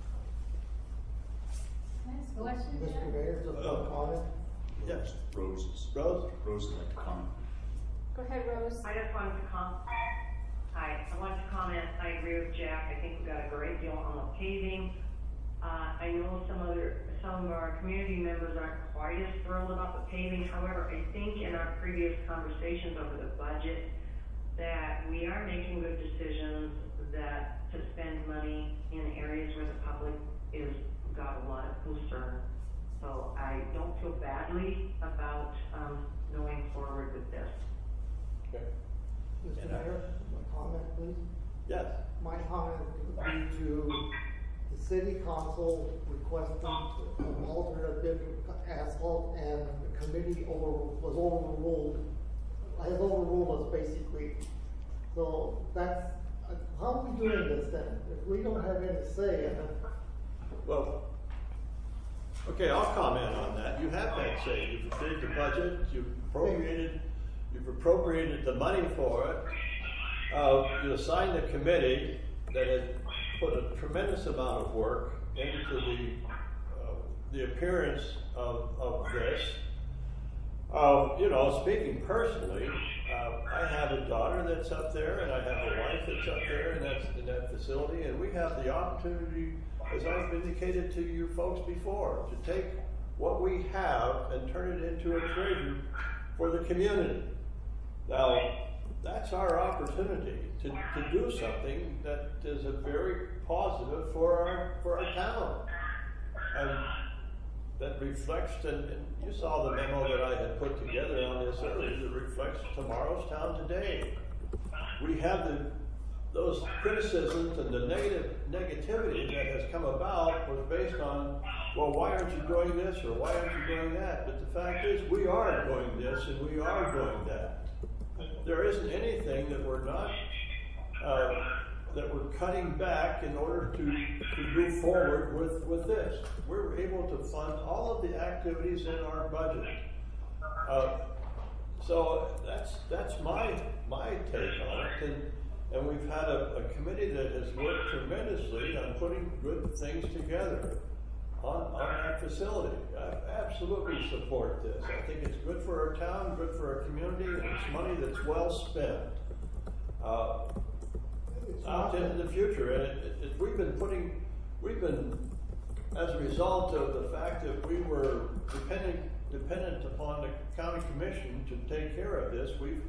Next question, Mister Jeff? Mayor, just a comment. Yes. Roses. Rose? Rose would like to comment. Go ahead, Rose. I just wanted to com, hi, I wanted to comment, I agree with Jack, I think we got a great deal on the paving. Uh, I know some other, some of our community members aren't quite as thrilled about the paving. However, I think in our previous conversations over the budget that we are making good decisions that to spend money in areas where the public is got a lot of concern. So I don't feel badly about, um, going forward with this. Okay. Mister Mayor, a comment, please. Yes. My comment would be to the city council requesting an alternate bid for asphalt, and the committee over, was overruled, has overruled us basically. So that's, uh, how are we doing this then? If we don't have any say in it, Well, okay, I'll comment on that. You have that say. You've approved the budget, you've appropriated, you've appropriated the money for it. Uh, you assigned a committee that has put a tremendous amount of work into the, uh, the appearance of, of this. Uh, you know, speaking personally, uh, I have a daughter that's up there, and I have a wife that's up there, and that's in that facility, and we have the opportunity, as I've indicated to you folks before, to take what we have and turn it into a treasure for the community. Now, that's our opportunity to, to do something that is a very positive for our for our town, and that reflects. And, and you saw the memo that I had put together on this earlier. That reflects tomorrow's town today. We have the those criticisms and the negative negativity that has come about was based on, well, why aren't you doing this or why aren't you doing that? But the fact is, we are doing this and we are doing that. There isn't anything that we're not, uh, that we're cutting back in order to, to move forward with, with this. We're able to fund all of the activities in our budget. Uh, so that's that's my my take on it. And, and we've had a, a committee that has worked tremendously on putting good things together on, on that facility. I absolutely support this. I think it's good for our town, good for our community, and it's money that's well spent. Uh, out into the future, and it, it, it, we've been putting, we've been, as a result of the fact that we were dependent, dependent upon the county commission to take care of this, we've,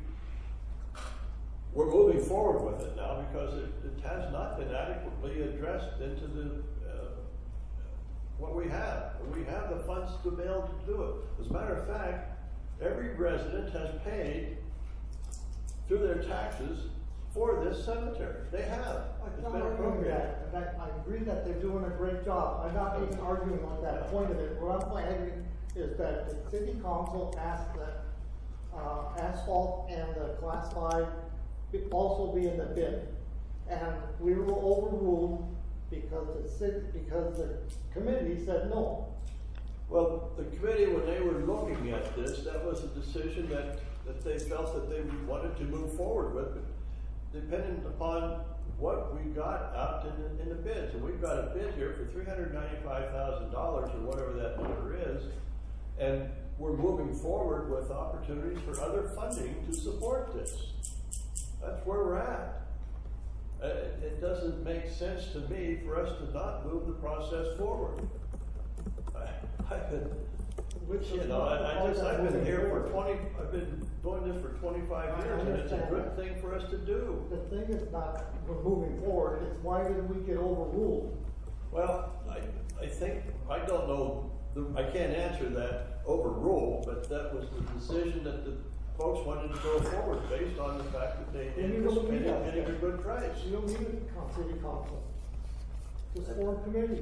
we're moving forward with it now because it, it has not been adequately addressed into the, uh, what we have. We have the funds to be able to do it. As a matter of fact, every resident has paid through their taxes for this cemetery. They have. I'm not arguing that. that. I agree that they're doing a great job. I'm not even arguing on that point of it. What I'm arguing is that the city council asked that uh, asphalt and the class five be also be in the bid, and we were overruled because the city, because the committee said no. Well, the committee, when they were looking at this, that was a decision that, that they felt that they wanted to move forward with, but dependent upon what we got out in the, in the bids. And we've got a bid here for three hundred ninety-five thousand dollars or whatever that number is, and we're moving forward with opportunities for other funding to support this. That's where we're at. Uh, it, it doesn't make sense to me for us to not move the process forward. I, I've been, Which you know, I, I just, I've been here for twenty, I've been doing this for twenty-five years, and it's a good thing for us to do. The thing is not, we're moving forward, it's why did we get overruled? Well, I, I think, I don't know, the, I can't answer that overrule, but that was the decision that the folks wanted to go forward based on the fact that they And you don't need anticipated that. getting a good price. You don't need a city council. Just form committees.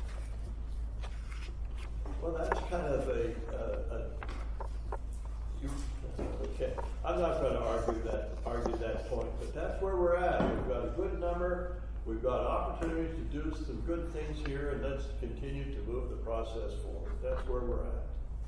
Well, that's kind of a, uh, a you, okay. I'm not going to argue that argue that point, but that's where we're at. We've got a good number. We've got opportunities to do some good things here, and let's continue to move the process forward. That's where we're at.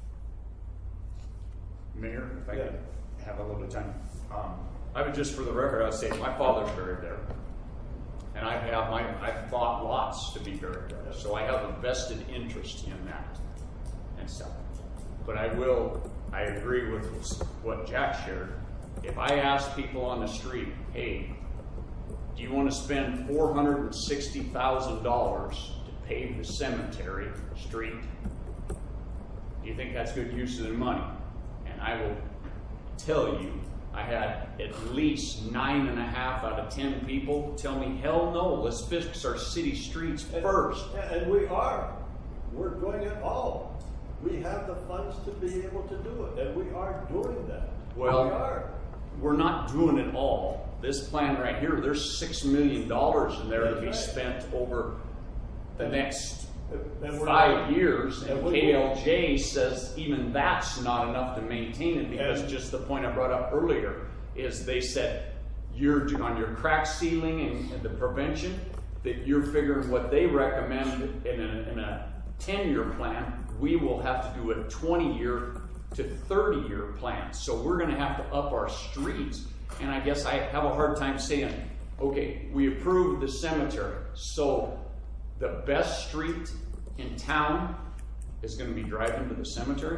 Mayor, if I Yeah. could have a little bit of time. Um, I would just, for the record, I would say my father's buried there. And I have my, I've bought lots to be buried there. So I have a vested interest in that and stuff. But I will, I agree with what Jack shared. If I ask people on the street, hey, do you want to spend four hundred sixty thousand dollars to pave the cemetery street? Do you think that's good use of their money? And I will tell you, I had at least nine and a half out of ten people tell me, hell no, let's fix our city streets And, first. and we are. We're doing it all. We have the funds to be able to do it, and we are doing that. Well, we are. We're not doing it all. This plan right here, there's six million dollars in there to be That's right. spent over the next And we're five not- years, and and we- K L J says even that's not enough to maintain it, because And- just the point I brought up earlier is they said you're do- on your crack sealing and, and the prevention, that you're figuring what they recommend in a, in a ten-year plan, we will have to do a twenty-year to thirty-year plan. So we're gonna have to up our streets. And I guess I have a hard time saying, okay, we approved the cemetery, so the best street in town is gonna be driving to the cemetery?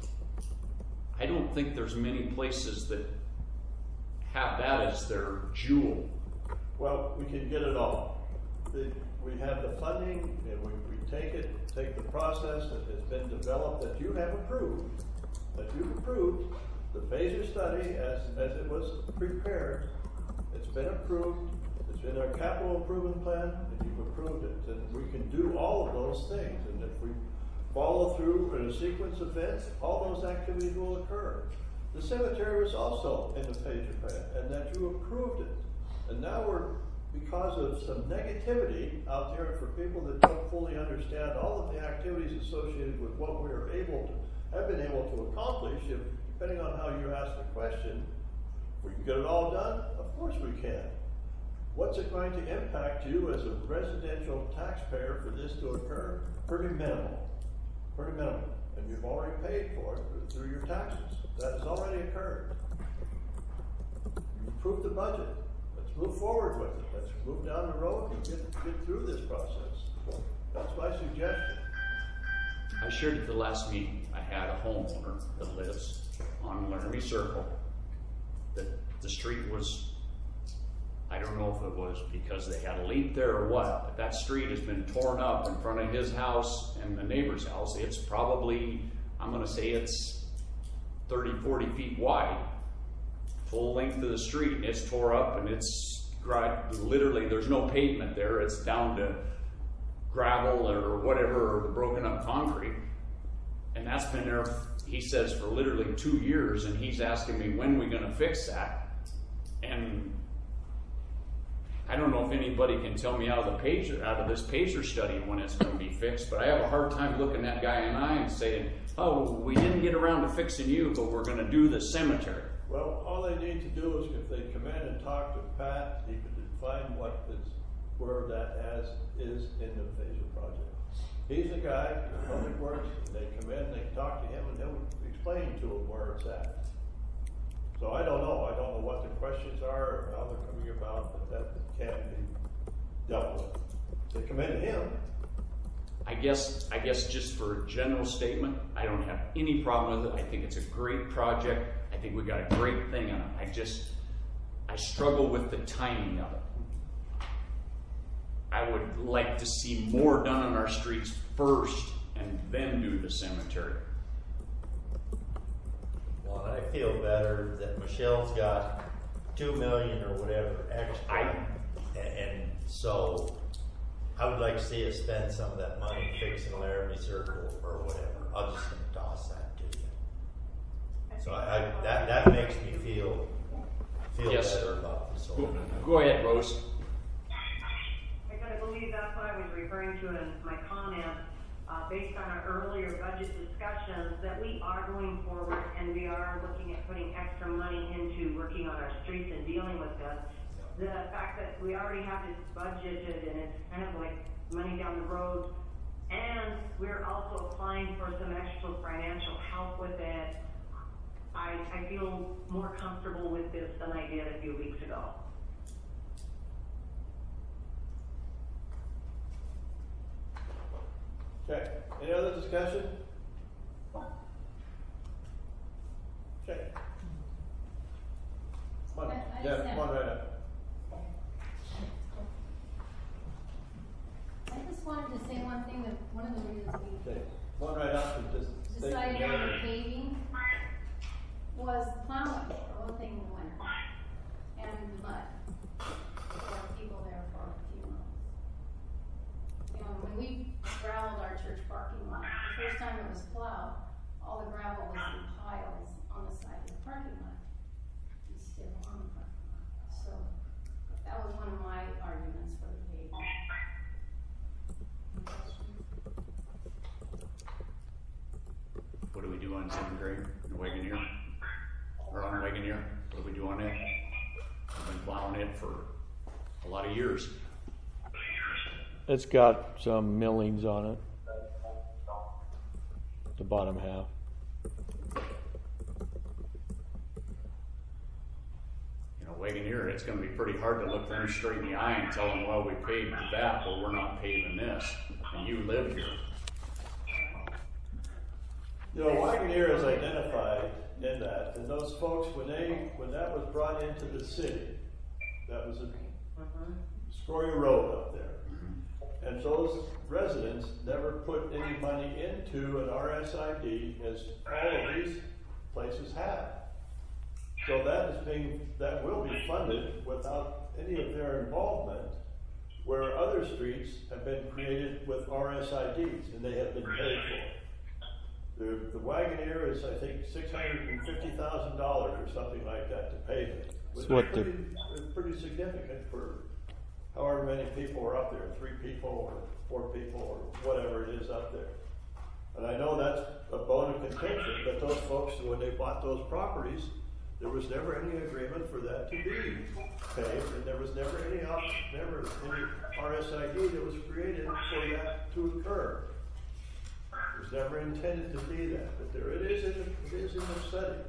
I don't think there's many places that have that as their jewel. Well, we can get it all. The- We have the funding, and we, we take it, take the process that has been developed, that you have approved, that you've approved, the phaser study as, as it was prepared, it's been approved, it's in our capital improvement plan, and you've approved it, and we can do all of those things, and if we follow through in a sequence of events, all those activities will occur. The cemetery was also in the phaser plan, and that you approved it, and now we're, because of some negativity out there for people that don't fully understand all of the activities associated with what we are able to, have been able to accomplish, if, depending on how you ask the question, we can get it all done? Of course we can. What's it going to impact you as a residential taxpayer for this to occur? Pretty minimal, pretty minimal. And you've already paid for it through your taxes. That has already occurred. You approved the budget. Let's move forward with it. Let's move down the road and get, get through this process. That's my suggestion. I shared at the last meeting, I had a homeowner that lives on Laramie Circle, that the street was, I don't know if it was because they had a leak there or what, but that street has been torn up in front of his house and the neighbor's house. It's probably, I'm gonna say it's thirty, forty feet wide, full length of the street, and it's tore up, and it's literally, there's no pavement there, it's down to gravel or whatever, or the broken up concrete. And that's been there, he says, for literally two years, and he's asking me when we're gonna fix that. And I don't know if anybody can tell me out of the pager, out of this pager study when it's gonna be fixed, but I have a hard time looking that guy in the eye and saying, oh, we didn't get around to fixing you, but we're gonna do the cemetery. Well, all they need to do is if they come in and talk to Pat, he can define what is, where that as is in the phaser project. He's the guy, the public works, and they come in, they talk to him, and he'll explain to them where it's at. So I don't know, I don't know what the questions are, or how they're coming about, but that can be dealt with. They come in to him. I guess, I guess just for a general statement, I don't have any problem with it. I think it's a great project. I think we got a great thing on it. I just, I struggle with the timing of it. I would like to see more done on our streets first and then do the cemetery. Well, I feel better that Michelle's got two million or whatever extra. I, and, and so I would like to see us spend some of that money fixing Laramie Circle or whatever. I'm just gonna toss that to you. So I, I that, that makes me feel, feel Yes. better about this whole go, thing. go ahead, Rose. I gotta believe that's what I was referring to in my comment, uh, based on our earlier budget discussions, that we are going forward and we are looking at putting extra money into working on our streets and dealing with this. The fact that we already have this budgeted and it's kind of like money down the road, and we're also applying for some extra financial help with it, I, I feel more comfortable with this than I did a few weeks ago. Okay, any other discussion? Okay. Come on, I- I Deb, just come on have- right up. I just wanted to say one thing, that one of the reasons we Okay, come on right up and just. state your decided name. on the paving was plowing, for one thing in the winter, and mud. There were people there for a few months. You know, when we gravelled our church parking lot, the first time it on cemetery, in Wagoneer, or on Wagoneer, what do we do on it? I've been plowing it for a lot of years. It's got some millings on it. The bottom half. You know, Wagoneer, it's gonna be pretty hard to look them straight in the eye and tell them, well, we paved that, but we're not paving this, and you live here. You know, Wagoneer is identified in that, and those folks, when they, when that was brought into the city, that was a Scoria Road up there. And those residents never put any money into an R S I D as all of these places have. So that is being, that will be funded without any of their involvement, where other streets have been created with R S I Ds and they have been paid for. The, the Wagoneer is, I think, six hundred and fifty thousand dollars or something like that to pave it. Which is what pretty, it's pretty significant for however many people are up there, three people or four people or whatever it is up there. And I know that's a bone of contention, but those folks, when they bought those properties, there was never any agreement for that to be paved, and there was never any option, never any R S I D that was created for that to occur. It was never intended to be that, but there it is in the, it is in the study.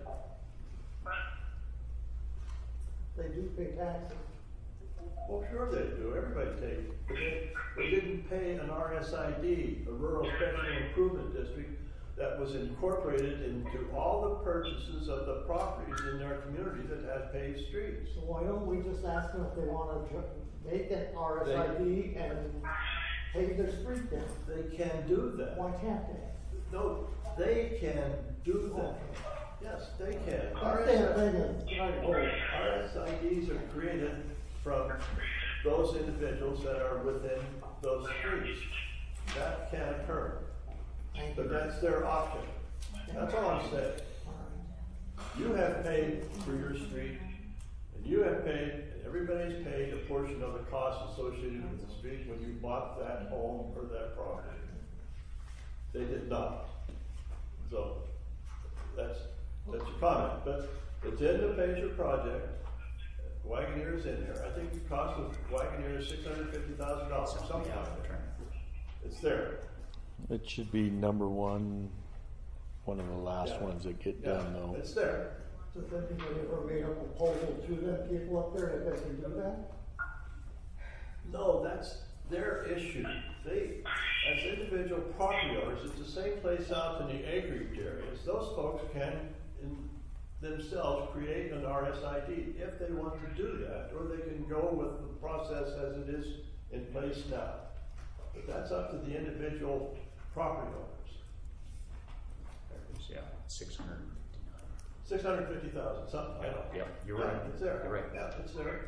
They do pay taxes. Well, sure they do. Everybody takes. But they, they didn't pay an R S I D, a Rural Special Improvement District, that was incorporated into all the purchases of the properties in their community that had paved streets. So why don't we just ask them if they wanna make an R S I D and pave their street down? They can do that. Why can't they? No, they can do that. Yes, they can. I'm saying they can. R S I Ds are created from those individuals that are within those streets. That can occur. But that's their option. That's all I'm saying. You have paid for your street, and you have paid, and everybody's paid a portion of the cost associated with the street when you bought that home or that property. They did not. So that's that's your comment. But it's in the Pacer project. Wagoneer is in there. I think the cost of Wagoneer is six hundred fifty thousand dollars, something like that. It's there. It should be number one, one of the last Yeah. ones that get Yeah, done though. it's there. Does anybody ever made a proposal to them people up there that they can do that? No, that's their issue. They, as individual property owners, it's the same place out in the acreage areas. Those folks can in themselves create an R S I D if they want to do that, or they can go with the process as it is in place now. But that's up to the individual property owners. Yeah, six hundred. Six hundred fifty thousand, something. I don't. Yeah, you're Yeah, right. It's there. You're right. Yeah, it's there.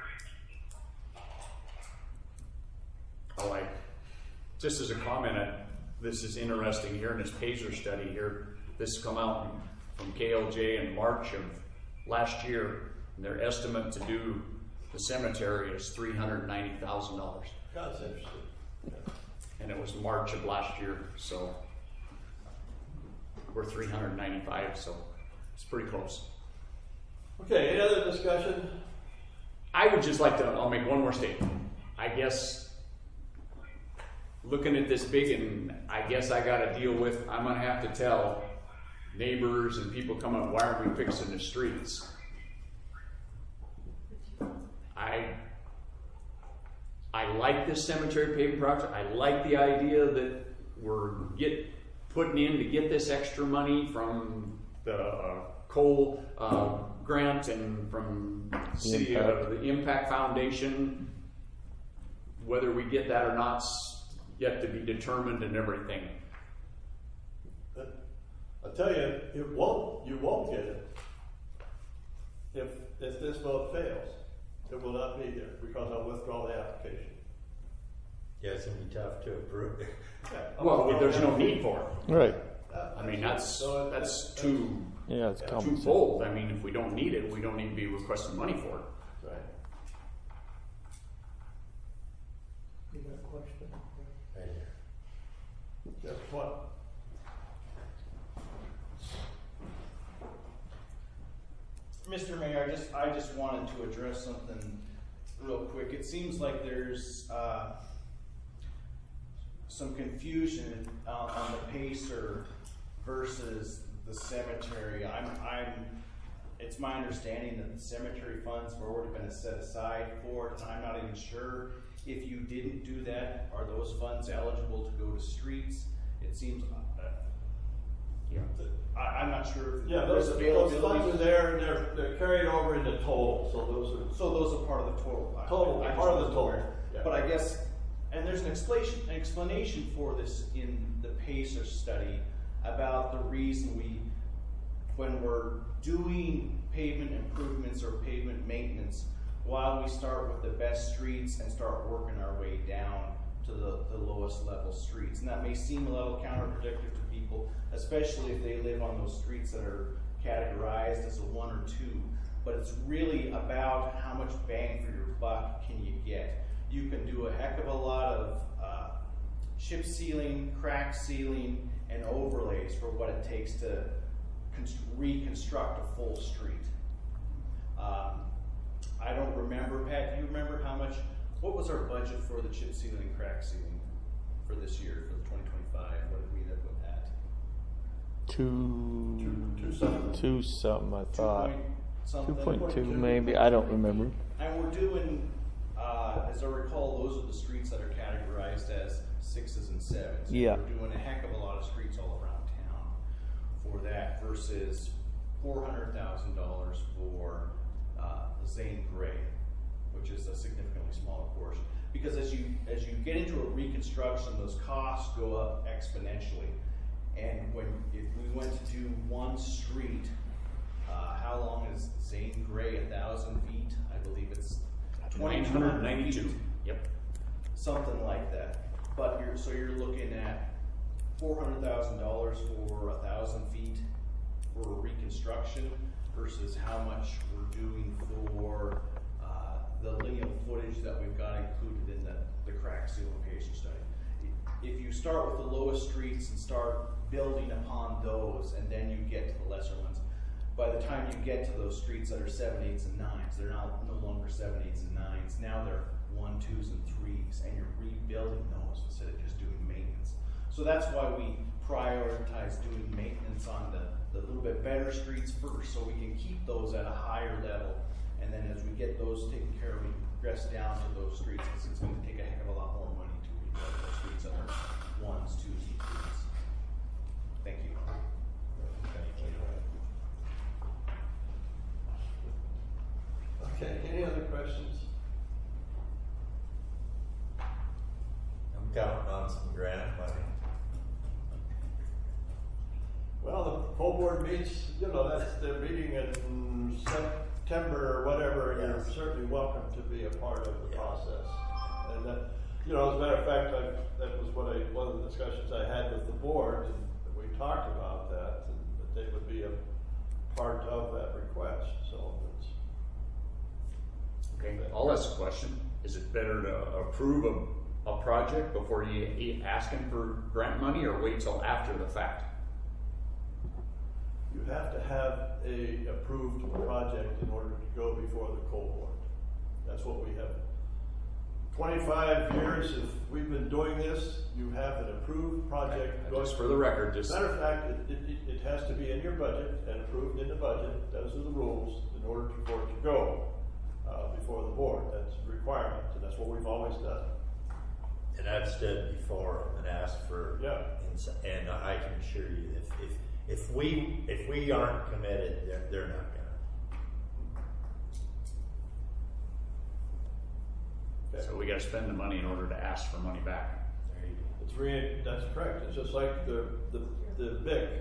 I like, just as a comment, I, this is interesting here in this Pacer study here. This has come out from K L J in March of last year. And their estimate to do the cemetery is three hundred ninety thousand dollars. That's interesting. Yeah. And it was March of last year, so we're three hundred ninety-five, so it's pretty close. Okay, any other discussion? I would just like to, I'll make one more statement. I guess, looking at this big, and I guess I gotta deal with, I'm gonna have to tell neighbors and people coming up, why aren't we fixing the streets? I, I like this cemetery paving project. I like the idea that we're get, putting in to get this extra money from the uh, coal uh, grant and from city, uh, the Impact Foundation. Whether we get that or not's yet to be determined and everything. I'll tell you, it won't, you won't get it if, if this vote fails. It will not be there because I'll withdraw the application. Yeah, it's gonna be tough to approve. Yeah, Well, there's no need for it. Right. Uh, I mean, that's, so that's that's- too, Yeah, it's Yeah, common too sense. bold. I mean, if we don't need it, we don't need to be requesting money for it. Right. You got a question? Right here. Just what? Mister Mayor, I just, I just wanted to address something real quick. It seems like there's, uh, some confusion uh, on the Pacer versus the cemetery. I'm, I'm, it's my understanding that the cemetery funds have already been set aside for it, and I'm not even sure if you didn't do that, are those funds eligible to go to streets? It seems, uh, yeah, I, I'm not sure if Yeah, there's those, those availability. funds are there, and they're, they're carried over into total, so those are. So those are part of the total. I- Total, I just part of the wasn't total, aware. yeah. But I guess, and there's an explanation, an explanation for this in the Pacer study about the reason we, when we're doing pavement improvements or pavement maintenance, while we start with the best streets and start working our way down to the, the lowest level streets. And that may seem a little counterproductive to people, especially if they live on those streets that are categorized as a one or two. But it's really about how much bang for your buck can you get. You can do a heck of a lot of uh, chip sealing, crack sealing, and overlays for what it takes to reconstruct a full street. Um, I don't remember, Pat, do you remember how much, what was our budget for the chip sealing and crack sealing for this year, for the twenty twenty-five? What did we end up at? Two, Two- two something. two something, I thought. point Two something? point two, maybe. I don't remember. And we're doing, uh, as I recall, those are the streets that are categorized as sixes and sevens. Yeah. We're doing a heck of a lot of streets all around town for that versus four hundred thousand dollars for uh, Zane Gray, which is a significantly smaller portion. Because as you as you get into a reconstruction, those costs go up exponentially. And when if we went to do one street, uh, how long is Zane Gray? A thousand feet? I believe it's twenty-two hundred ninety-two. feet. Yep. Something like that. But you're so you're looking at four hundred thousand dollars for a thousand feet for reconstruction versus how much we're doing for uh, the lineal footage that we've got included in the, the crack seal location study. If you start with the lowest streets and start building upon those, and then you get to the lesser ones, by the time you get to those streets that are seven, eights, and nines, they're now no longer seven, eights, and nines. Now they're one, twos, and threes, and you're rebuilding those instead of just doing maintenance. So that's why we prioritize doing maintenance on the, the little bit better streets first, so we can keep those at a higher level. And then as we get those taken care of, we can progress down to those streets, because it's going to take a heck of a lot more money to rebuild those streets that are ones, twos, and threes. Thank you. Okay, any other questions? I'm counting on some grant money. Well, the full board meets, you know, that's, they're meeting in September or whatever, and you're Yes. certainly welcome to be a part of the Yeah. process. And that, you know, as a matter of fact, I, that was what I, one of the discussions I had with the board, and we talked about that, and that they would be a part of that request, so it's. Okay, I'll ask a question. Is it better to approve a, a project before you you ask him for grant money, or wait till after the fact? You have to have a approved project in order to go before the coal board. That's what we have. Twenty-five years, if we've been doing this, you have an approved project. Just for the record, just. Matter of fact, it, it, it has to be in your budget and approved in the budget. Those are the rules in order for it to go uh, before the board. That's a requirement, and that's what we've always done. And I've stood before and asked for, Yeah. ins- and I can assure you, if, if, if we, if we aren't committed, they're, they're not gonna. Okay. So we gotta spend the money in order to ask for money back. There you go. It's re, that's correct. It's just like the, the, the B I C.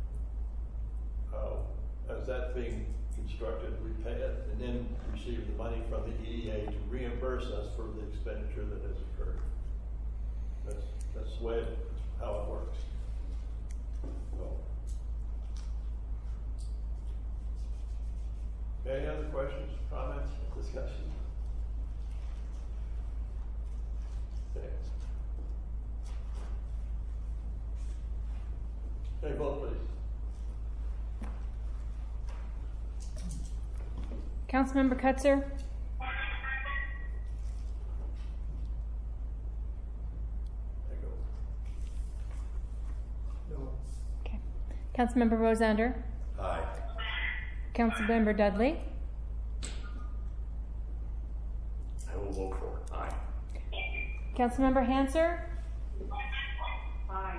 Uh, as that being constructed, we pay it and then receive the money from the E D A to reimburse us for the expenditure that has occurred. That's, that's the way, it, how it works. So. Any other questions, comments, discussion? Okay. Okay, vote please. Councilmember Cutzer? No. Okay. Councilmember Rosander? Aye. Councilmember Dudley? I will vote for it. Aye. Councilmember Hanser? Aye.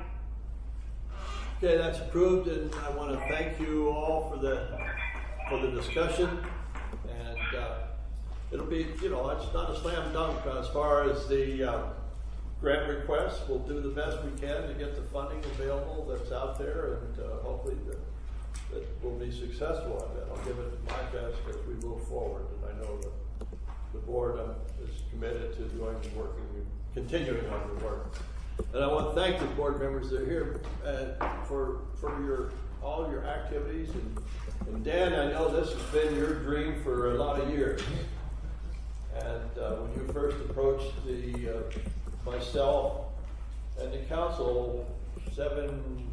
Okay, that's approved, and I want to thank you all for the, for the discussion. And uh, it'll be, you know, it's not a slam dunk as far as the uh, grant requests. We'll do the best we can to get the funding available that's out there, and uh, hopefully that, that we'll be successful at that. I'll give it my best as we move forward, and I know that the board um, is committed to doing the work and continuing on the work. And I want to thank the board members that are here uh, for for your all your activities. And, and Dan, I know this has been your dream for a lot of years. And uh, when you first approached the uh, myself and the council seven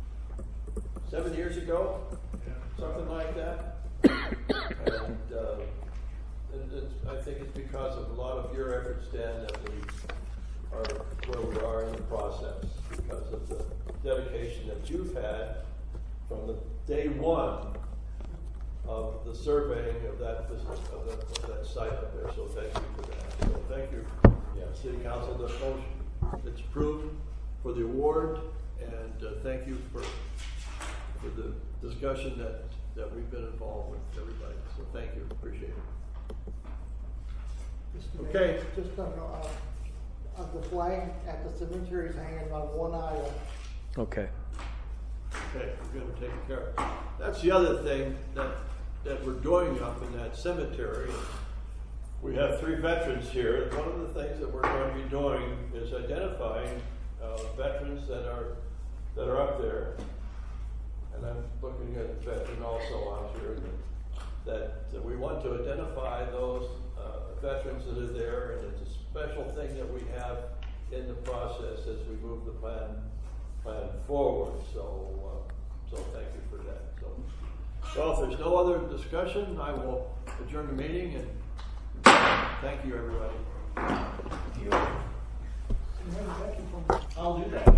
seven years ago, something like that, and, uh, and it's, I think it's because of a lot of your efforts, Dan, that we are where we are in the process, because of the dedication that you've had from the day one of the surveying of that business, of, the, of that site up there. So thank you for that. So thank you, yeah, City Council. The motion, it's approved for the award, and uh, thank you for for the discussion that that we've been involved with everybody. So thank you, appreciate it. Okay. Just on, uh, on the flag at the cemetery is hanging on one aisle. Okay. Okay, we're gonna take care of it. That's the other thing that, that we're doing up in that cemetery. We have three veterans here. One of the things that we're going to be doing is identifying uh, veterans that are that are up there. And I'm looking at a veteran also out here that, that, that we want to identify those uh, veterans that are there, and it's a special thing that we have in the process as we move the plan plan forward. So, uh, so thank you for that. So, well, if there's no other discussion, I will adjourn the meeting, and thank you, everybody. Thank you. I'll do that.